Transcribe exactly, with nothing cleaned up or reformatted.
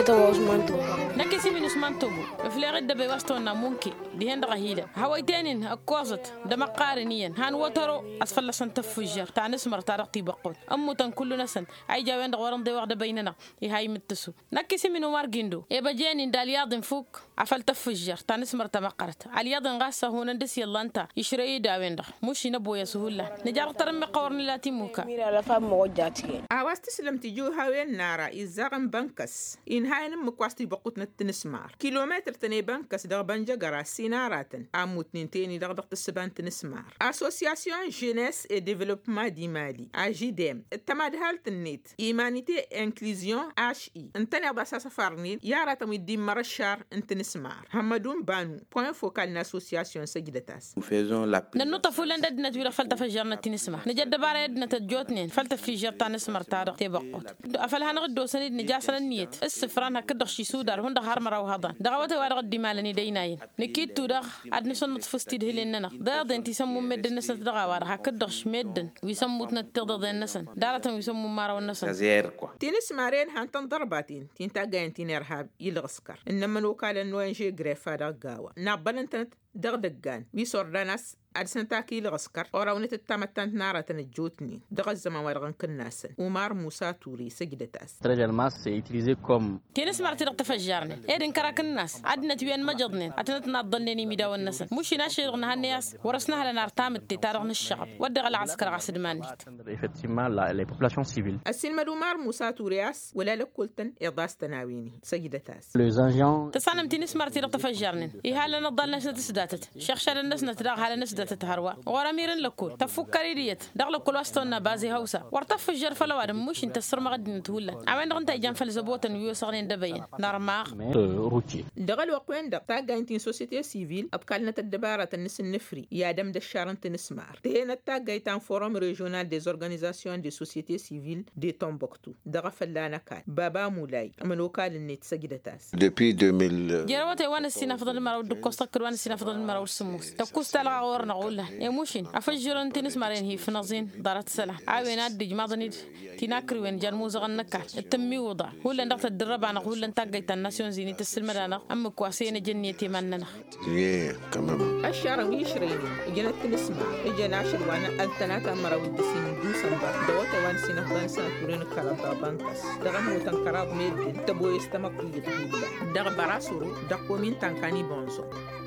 تو عثمان توبو نكسي من عثمان توبو فلي غدا بيوستونا ممكن دي هند غهيله هوايتين اكوزت دم قارنيا هان وترو اسفل سن تفجر تاع نسمر تارقتي بقول امو تن كل نسن اي جاوين ورن دي وغدا بيننا هاي متسو نكسي من عمر جندو يبا جاني دالياض فوق عفل تفجر تاع نسمر تمقرت علياض غاسه هون ندس يلا انت يشري داوين مش نبو يا سهوله نجار ترمي قورن لا تيموكا ميرا لا فام موجاتي اواز تسلم تجو هاوين نارا إزاغن بنكس إن هاين مكواستي بقوتنا التنسمار كيلومتر تني بنكس دغ بنجا غرا سيناراتن عمو تنينتيني دغ دغ تسبان تنسمار أسوسياسيون جينيس اي ديفلوبمون دي مالي أجي ديم التماد هالت النيت إيمانيتي انكليزيون اش اي انتني أبدا سفرنين يارا تمي دي مرشار انتنسمار همدون بانو بوين فوكال ناسوسياسيون سجدتاس ننو طفولن ددنا تويرا فلت فجرنا تنسمار نجد بارا يدنا تجوتنين فلت فجر تنسمار تارق تيبقوت أفلها نغدو سند نجاسة النيت السفران هكذا شي سودار هون دهار مرا وهذا دعوته وارد دمالني ديناين نكيد تودغ عدن سنة فستيد هليننا ده انت يسمو مد الناس تدغوار هكذا شمدن ويسموتنا تقضى الناس دارتهم يسمو مارا والناس تنس مارين هانتن ضرباتين تنتا جاين تنرهاب يلغسكر انما الوكالة نوانجي غريفا دغاوا نابن انت دغدغان بيصور داناس أرسنتا كيل غسكر وراونت التامتان نارة تنجوتني دغز ما ورغن كناسن ومار موسى توري سجدتاس ترجع الماس سيتيليزي كوم تنس مرتي رق تفجرني إيرن كراك الناس عدنا تبين مجدنين أتنتنا ضلني ميدا والناس مش ناشي رغنا هالناس ورسناها لنا ارتامت تارغن الشعب ودغ العسكر عسد مانيت effectivement la les populations civiles السلمة دومار موسى تورياس ولا لكولتن إضاس تناويني سجدتاس les agents تصنم تنس مرتي رق تفجرني إيه هلا نضلنا تسداتت شيخ الناس نتدغ هلا نسد تتهروا وراميرن لكل تفكري ديت دغل كل واسطنا بازي هوسا ورتفجر فلواد مش انت السر ما غادي نتولا عوين انت جان فلزبوتن ويوصغنين دبين نارماق روتي دغل وقوين دق تاغا انتين سوسيتي سيفيل ابقالنا تدبارة النس النفري يا دم دشارن تنسمار تينا تاغا يتان فورم ريجونال دي زورغانيزاسيون دي سوسيتي سيفيل دي تومبوكتو دغ فلانا كان بابا مولاي من وكال النت سجدتاس depuis deux mille جروتي وانا السنه فضل المرا دكوستك وانا السنه فضل المرا والسموس تكوست لا غورنا قول يا موشين افجر انت نسمارين هي في نظين دارت سلا عاوينات دي ماضني تناكري وين جان موزغ النكا التمي وضع هو اللي نقطه الدرب انا هو اللي نتاقيت الناسيون زيني تسلم انا ام كواسين جنيتي مننا كمان الشهر ويشريني جنت نسمع اجينا عشر وانا التناتا مرا ودسين دوسمبر دوت وان سنه فضل سنه تورين كلام بانكس دغم وتنكراب ميد تبو يستمق يدخل دغ براسورو دقو من تنكاني بونزو